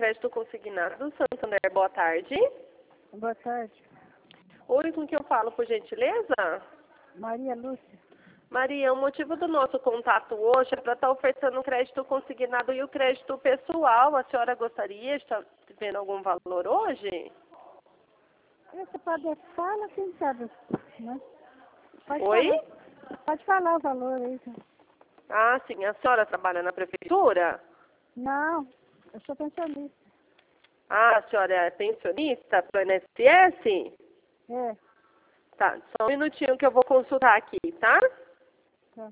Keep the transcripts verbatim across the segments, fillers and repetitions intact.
Crédito Consignado, Santander, boa tarde. Boa tarde. Oi, com quem eu falo, por gentileza? Maria Lúcia. Maria, o motivo do nosso contato hoje é para estar ofertando o crédito consignado e o crédito pessoal. A senhora gostaria de estar vendo algum valor hoje? Você pode falar, quem sabe, né? Pode Oi? falar. Pode falar o valor aí. Ah, sim. A senhora trabalha na prefeitura? Não, eu sou pensionista. Ah, a senhora é pensionista para o I N S S? É, Tá, só um minutinho que eu vou consultar aqui, tá? tá.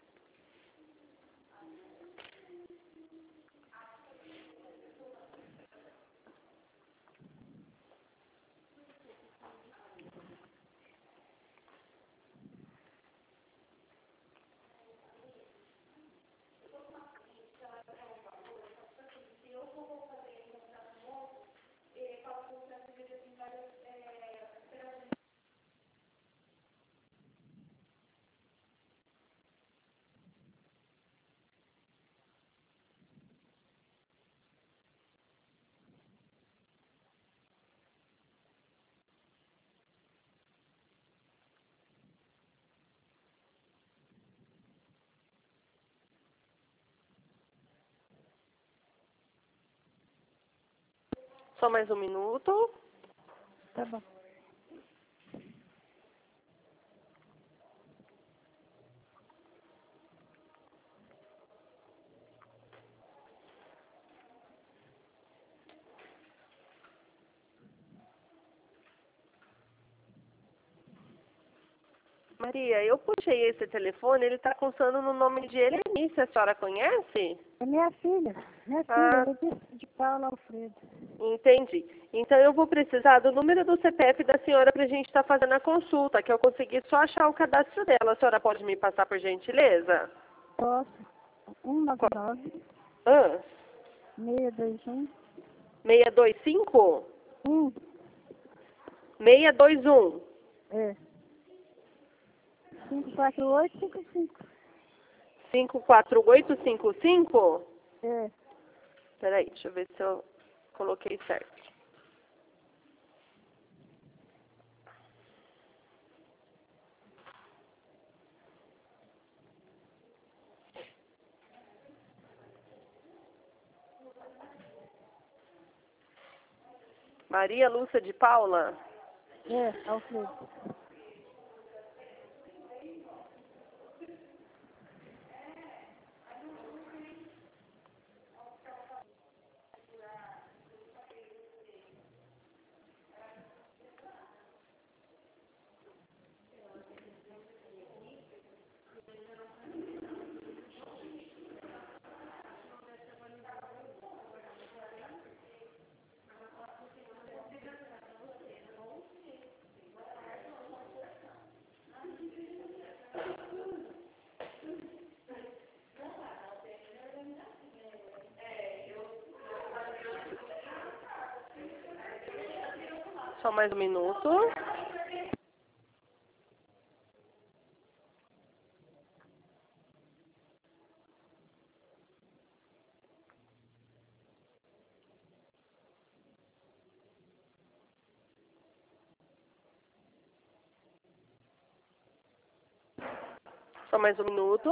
Só mais um minuto. Tá bom. Maria, eu puxei esse telefone, ele está constando no nome de Helenice. A senhora conhece? É minha filha. Minha Ah, filha, eu disse de Paula Alfredo. entendi. Então eu vou precisar do número do C P F da senhora para a gente estar fazendo a consulta, que eu consegui só achar o cadastro dela. A senhora pode me passar por gentileza? Posso. um nove Qual? nove, Ah, seis dois um, seis dois cinco? um. seis dois um. É. cinco quatro oito cinco cinco. cinco quatro oito cinco cinco? É. Peraí, deixa eu ver se eu coloquei certo. Maria Lúcia de Paula? É, Alfredo. Só mais um minuto. Só mais um minuto.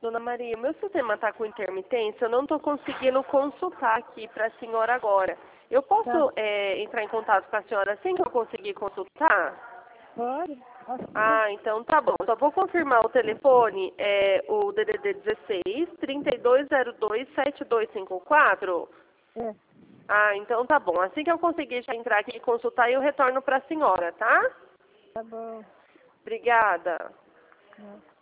Dona Maria, meu sistema está com intermitência, eu não estou conseguindo consultar aqui para a senhora agora. Eu posso Tá. é, entrar em contato com a senhora assim que eu conseguir consultar? Pode? Posso? Ah, então tá bom. Só vou confirmar o telefone, é o D D D dezesseis, trinta e dois zero dois, setenta e dois cinquenta e quatro. É. Ah, então tá bom. Assim que eu conseguir já entrar aqui e consultar, eu retorno para a senhora, tá? Tá bom. Obrigada. É.